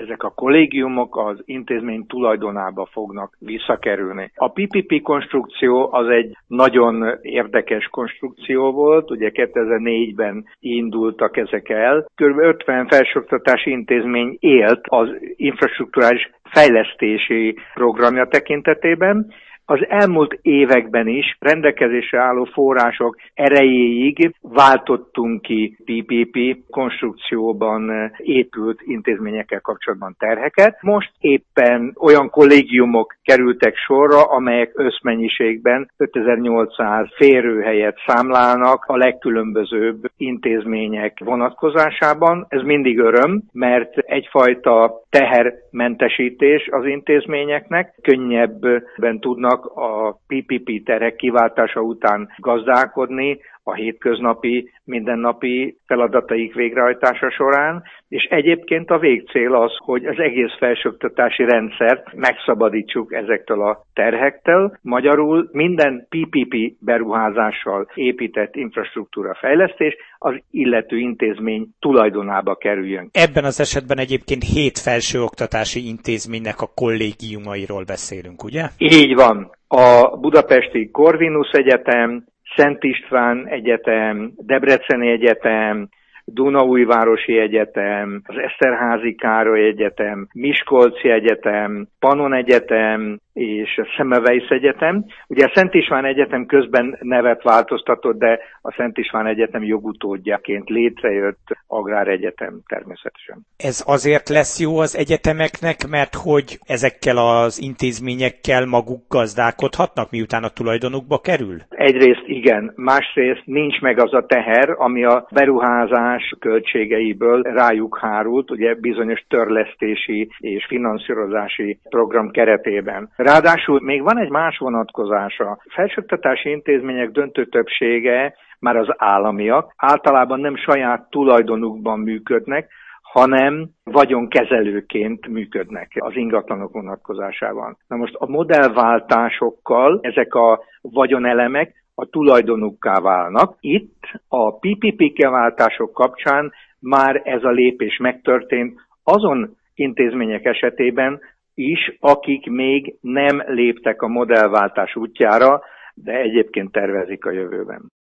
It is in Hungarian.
ezek a kollégiumok az intézmény tulajdonába fognak visszakerülni. A PPP konstrukció az egy nagyon érdekes konstrukció volt, ugye 2004-ben indultak ezek el. Kb. 50 felsőoktatási intézmény élt az infrastrukturális fejlesztési programja tekintetében. Az elmúlt években is rendelkezésre álló források erejéig váltottunk ki PPP konstrukcióban épült intézményekkel kapcsolatban terheket. Most éppen olyan kollégiumok kerültek sorra, amelyek összmennyiségben 5800 férőhelyet számlálnak a legkülönbözőbb intézmények vonatkozásában. Ez mindig öröm, mert egyfajta tehermentesítés az intézményeknek, könnyebben tudnak a PPP terhek kiváltása után gazdálkodni a hétköznapi, mindennapi feladataik végrehajtása során, és egyébként a végcél az, hogy az egész felsőoktatási rendszert megszabadítsuk ezektől a terhektől. Magyarul minden PPP beruházással épített infrastruktúra fejlesztés az illető intézmény tulajdonába kerüljön. Ebben az esetben egyébként 7 felsőoktatási intézménynek a kollégiumairól beszélünk, ugye? Így van. A budapesti Corvinus Egyetem, Szent István Egyetem, Debreceni Egyetem, Dunaújvárosi Egyetem, az Eszterházy Károly Egyetem, Miskolci Egyetem, Pannon Egyetem és a Semmelweis Egyetem. Ugye a Szent István Egyetem közben nevet változtatott, de a Szent István Egyetem jogutódjaként létrejött agráregyetem természetesen. Ez azért lesz jó az egyetemeknek, mert hogy ezekkel az intézményekkel maguk gazdálkodhatnak, miután a tulajdonukba kerül? Egyrészt igen, másrészt nincs meg az a teher, ami a beruházás költségeiből rájuk hárult, ugye bizonyos törlesztési és finanszírozási program keretében. Ráadásul még van egy más vonatkozása. A felsőoktatási intézmények döntő többsége már az államiak, általában nem saját tulajdonukban működnek, hanem vagyonkezelőként működnek az ingatlanok vonatkozásában. Na most a modellváltásokkal ezek a vagyonelemek a tulajdonukká válnak. Itt a PPP kiváltások kapcsán már ez a lépés megtörtént azon intézmények esetében is, akik még nem léptek a modellváltás útjára, de egyébként tervezik a jövőben.